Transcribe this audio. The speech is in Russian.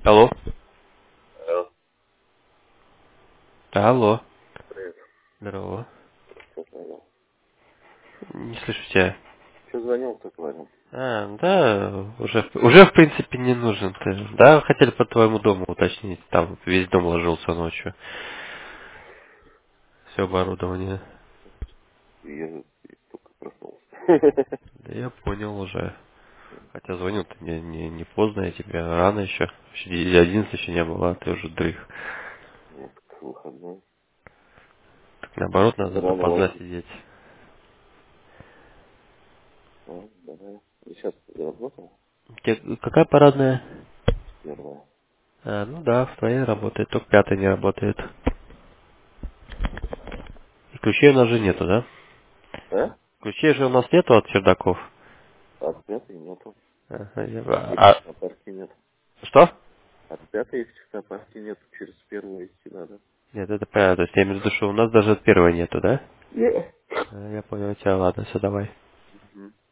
Алло. Алло. Алло. Привет. Здорово. Кто звонил? Не слышу тебя. Что звонил, кто звонил? Да, уже в принципе не нужен ты. Да, хотели по твоему дому уточнить. Там весь дом ложился ночью. Все оборудование. Я только проснулся. Да я понял уже. Хотя звонил-то не поздно, я тебе рано еще. Вообще 11 еще не было, а ты уже дрых. Нет, к выходной. Так наоборот, надо Рано допоздна ложусь. сидеть. Давай. И сейчас заработал? Тебе какая парадная? Первая. Ну да, в твоей работает, только пятая не работает. И ключей у нас же нету, да? А? Ключей же у нас нету от чердаков. От пятой нету. Ага, Их А на парке нет. что? От пятой их на парке нет. Через первую идти надо. Нет, это понятно. То есть я имею в виду, что у нас даже от первой нету, да? Нет. Я понял тебя, ладно, все, давай.